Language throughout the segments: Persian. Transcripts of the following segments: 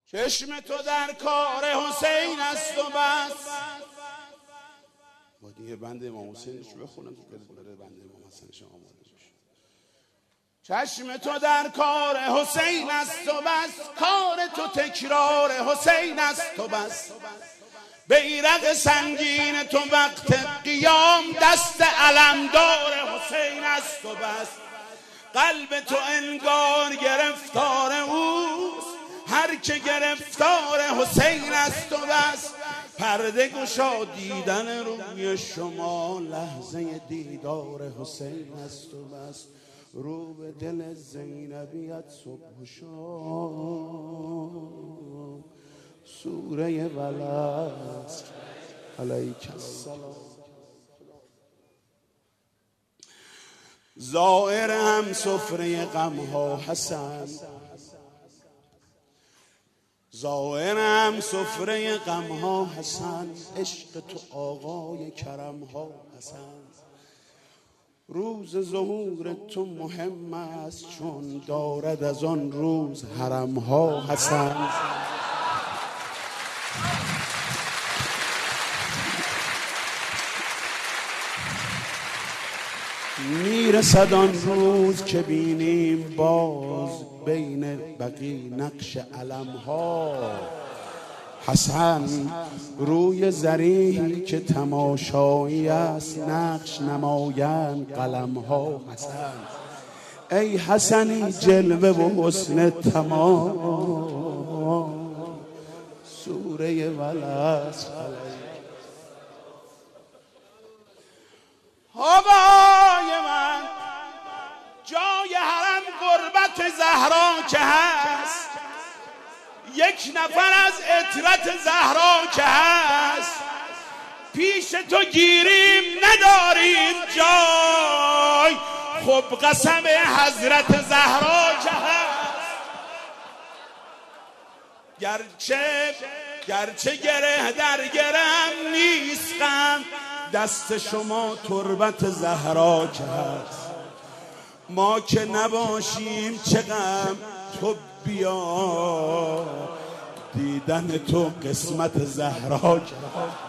چشم تو در کار حسین است و بس. با دیگه بند امام حسین رو بخونم که برای بند امام حسن شما آماده بشه. چشم تو در کار حسین است و بس، کار تو تکرار حسین است و بس. بیرق سنگین تو وقت قیام، دست علمدار حسین است و بس. قلب تو انگار گرفتار اوست، هر که گرفتار حسین است و بس. پرده گشا دیدن روی شما، لحظه دیدار حسین است و بس. رو به دل زینبیت صبح و شام، سوره ولد علیک السلام. زائر هم سفره غمها حسن، زائرم سفره غمها حسن. عشق تو آقای کرمها حسن. روز ظهور تو مهم است، چون دارد از آن روز حرمها حسن. میرسد آن روز که بینیم باز، بین بقی نقش علمها حسن. روی زریحی که تماشایی است، نقش نمایند قلمها حسن. ای حسنی جلوه و حسن تمام، سوره ولد. آقای من جای حرم قربت زهرا که هست، یک نفر از عطرت زهرا که هست. پیش تو گیریم نداریم جای، خب قسم حضرت زهرا که هست. گرچه گره در گرم نیست غم، دست شما تربت زهرا که هست. ما که نباشیم چه غم، تو بیا دیدن تو قسمت زهرا که هست.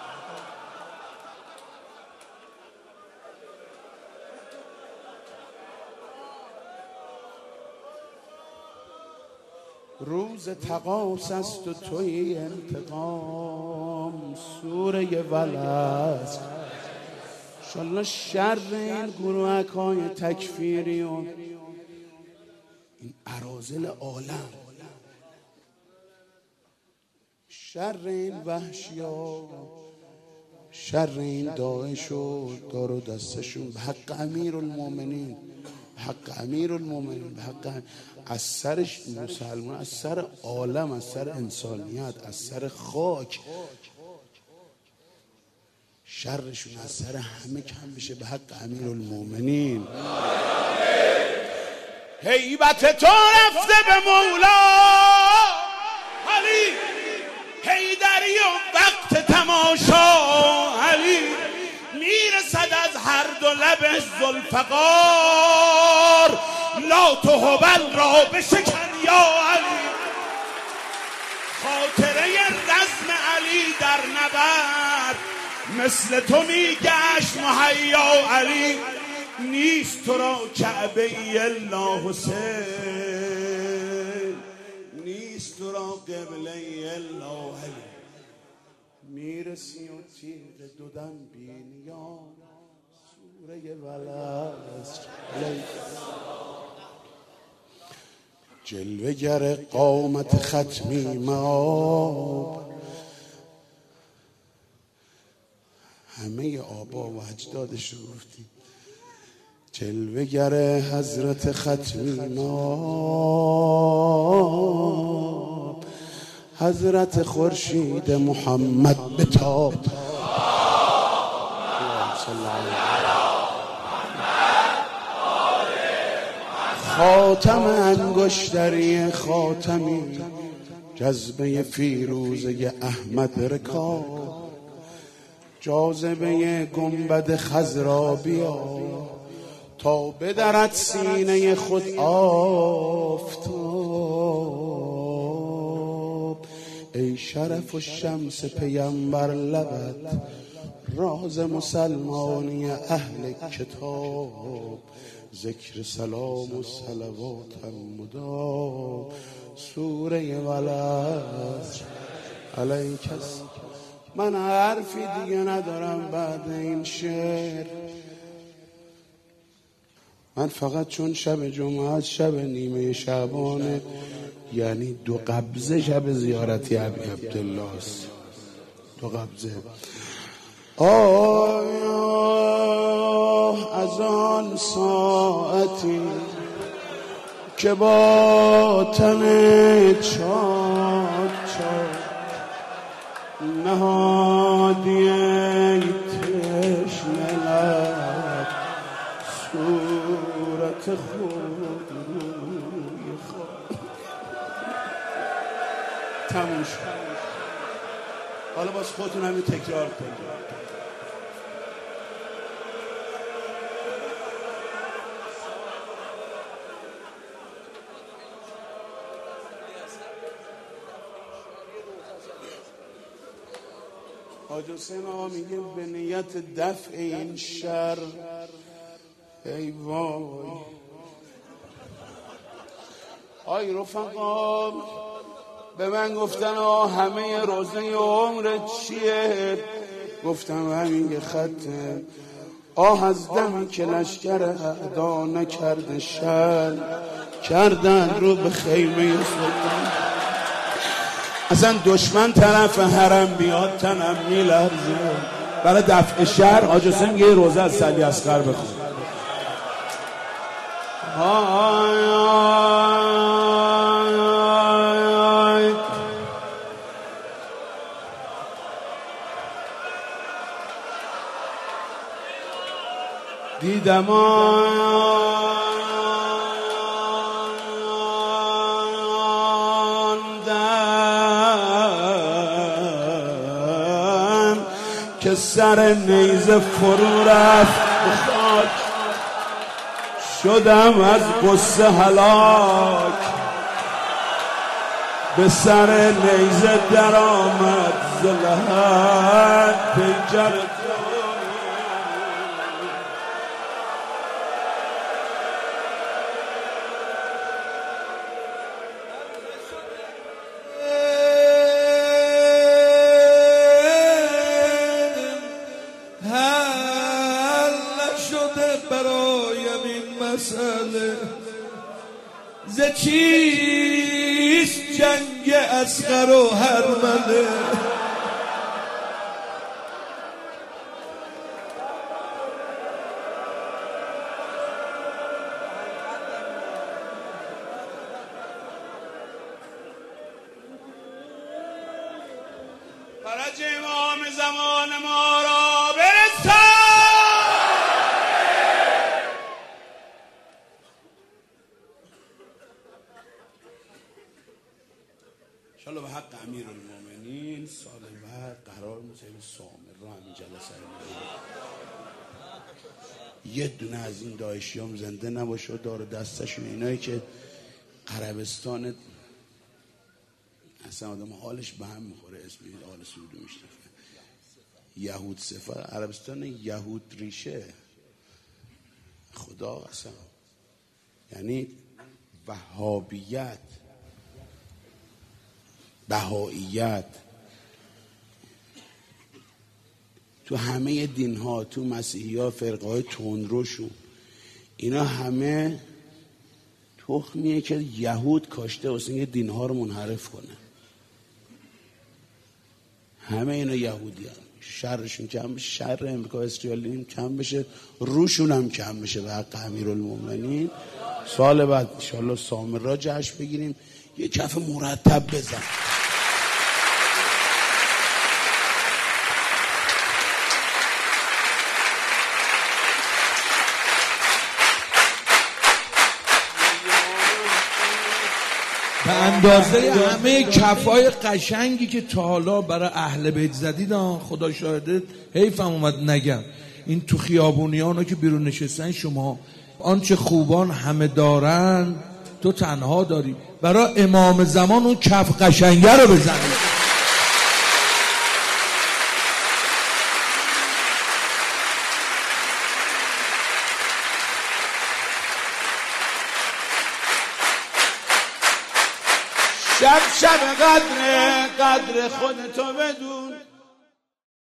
روز تقاص است و توی انتقام، سوره ولد. انشالله شر این گروهک‌های تکفیری و این اراذل عالم، شر این وحشیا، شر این داعش و دار و دستشون، به حق امیرالمومنین، به حق امیرالمومنین، به حق از سر مسلمان، از سر عالم، از سر انسانیت، از سر خاک، شرشون از سر همه کم بشه به حق امیرالمومنین. هیبت تو رفته به مولا علی، حیدری و وقت تماشا علی. میرسد از هر دو لبش ذوالفقار، لات و هبل را بشکن یا علی. خاطره رزم علی در نبرد، مثل تو میگشت مهیا علی. نیست تو را کعبه ای الا حسین، نیست تو را قبله ای الا علی. میرسی و تیغ دودن بینیان، سوره ولد. جلوه گر قامت ختمی ما، همه آبا و اجدادش رو گفتیم. جلوه گر حضرت ختمی ما، حضرت خورشید محمد بتاب. خاتم انگشتری خاتمی، جذبه فیروزه احمد رکاب. جاذبه گنبد خضرا بیا، تا بدرد سینه خود آفتاب. ای شرف و شمس پیمبر لبت، راز مسلمانی اهل کتاب، ذکر سلام و صلوات مدام، سوره ولد علیک. من حرفی دیگه ندارم بعد این شعر. من فقط چون شب جمعه شب نیمه شعبانه، یعنی 2 قبضه شب زیارتی ابی عبدالله است. 2 قبضه. آیا از آن ساعتی که با تن چاک چاک نهادی تشنه لب، صورت خود روی خود. تموم شد. حالا باز خودتون همین تکرار کنید. حاج حسین آقا میگه به نیت دفع این شر، ای وای آی رفقا، به من گفتن همه روزه عمرت چیه؟ گفتم همین یه خطه. از دمی که لشکر اعدا نکرده شر، کردن رو به خیمه سلطان. اصلا دشمن طرف حرم بیاد تنم میلرزه. برای دفع شر حاج حسین یه روزه از سعدی اصغر بخون. دیدم که سر نیزه فرو رفت به خاک، شدم از غصه هلاک. به سر نیزه در آمد ز لحد پیکر ز چیست جنگ اصغر و هرمله. فرج امام زمان ما را برسان. انشاءالله به حق امیرالمومنین سال بعد قرار مسیب سامر رو همین جلسه یه دونه از این داعشیام زنده نباشه و دار دستشون، اینایی که عربستان اصلا آدم حالش به هم میخوره، اسم آل سعود میشنفه، یهود صفر عربستان، یهود ریشه خدا اصلا، یعنی وهابیت، بهائیت، تو همه دین ها، تو مسیحی ها، فرقه های تندروشون، اینا همه تخمیه که یهود کاشته واسه اینکه دین ها رو منحرف کنه. همه اینا یهودی هم. شرشون کم بشه، شر امریکا اسرائیل کم بشه، روشون هم کم بشه به حق امیرالمومنین. سال بعد انشاءالله سامر را جشن بگیریم، یه کف مرتب بزن. به اندازه همه کفای قشنگی که تا حالا برای اهل بیت زدید، خدا شاهده حیفم اومد نگم، این تو خیابونیانا که بیرون نشستن، شما آنچه خوبان همه دارن تو تنها داری. برای امام زمان اون کف قشنگه رو بزنید. شب قدر خودتو بدون